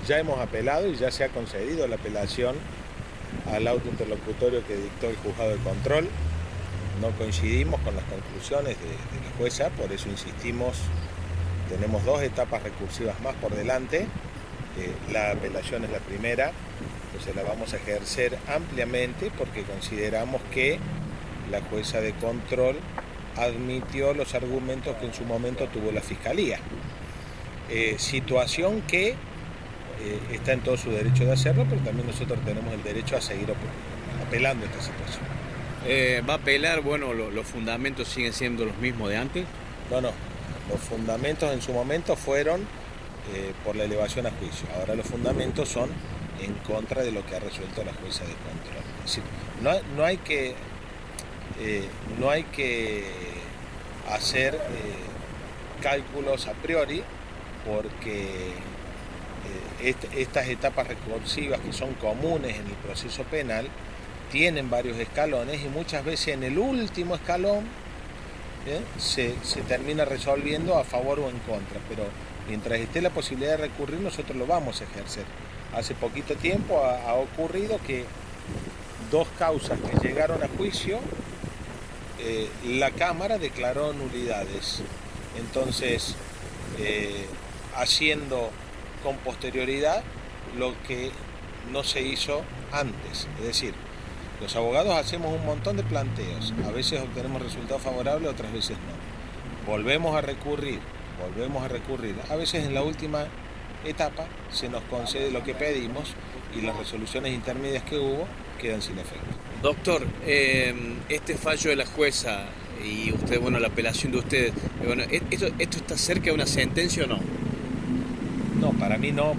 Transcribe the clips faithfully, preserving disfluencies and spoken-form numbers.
Ya hemos apelado y ya se ha concedido la apelación al auto interlocutorio que dictó el juzgado de control. No coincidimos con las conclusiones de, de la jueza, por eso insistimos, tenemos dos etapas recursivas más por delante. Eh, la apelación es la primera, entonces la vamos a ejercer ampliamente porque consideramos que la jueza de control admitió los argumentos que en su momento tuvo la Fiscalía. Eh, situación que eh, está en todo su derecho de hacerlo, pero también nosotros tenemos el derecho a seguir apelando a esta situación. Eh, ¿Va a apelar? Bueno, lo, los fundamentos siguen siendo los mismos de antes. No, no. Los fundamentos en su momento fueron eh, por la elevación a juicio. Ahora los fundamentos son en contra de lo que ha resuelto la jueza de control. Es decir, no, no hay que eh, no hay que hacer eh, cálculos a priori, porque eh, est estas etapas recursivas que son comunes en el proceso penal tienen varios escalones y muchas veces en el último escalón ¿eh? se, se termina resolviendo a favor o en contra, pero mientras esté la posibilidad de recurrir nosotros lo vamos a ejercer. Hace poquito tiempo ha, ha ocurrido que dos causas que llegaron a juicio, eh, la Cámara declaró nulidades, entonces eh, haciendo con posterioridad lo que no se hizo antes, es decir, los abogados hacemos un montón de planteos, a veces obtenemos resultados favorables, otras veces no. Volvemos a recurrir, volvemos a recurrir. A veces en la última etapa se nos concede lo que pedimos y las resoluciones intermedias que hubo quedan sin efecto. Doctor, eh, este fallo de la jueza y usted, bueno, la apelación de ustedes, bueno, ¿esto, ¿esto está cerca de una sentencia o no? No, para mí no,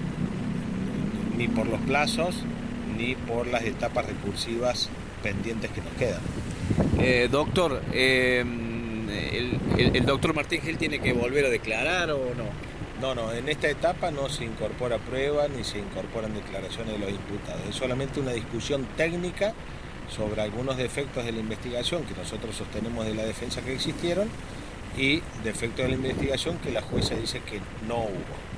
ni por los plazos, ni por las etapas recursivas pendientes que nos quedan. Eh, doctor, eh, el, el, ¿el doctor Martín Gil tiene que volver a declarar o no? No, no, en esta etapa no se incorpora prueba ni se incorporan declaraciones de los imputados. Es solamente una discusión técnica sobre algunos defectos de la investigación que nosotros sostenemos de la defensa que existieron y defectos de la investigación que la jueza dice que no hubo.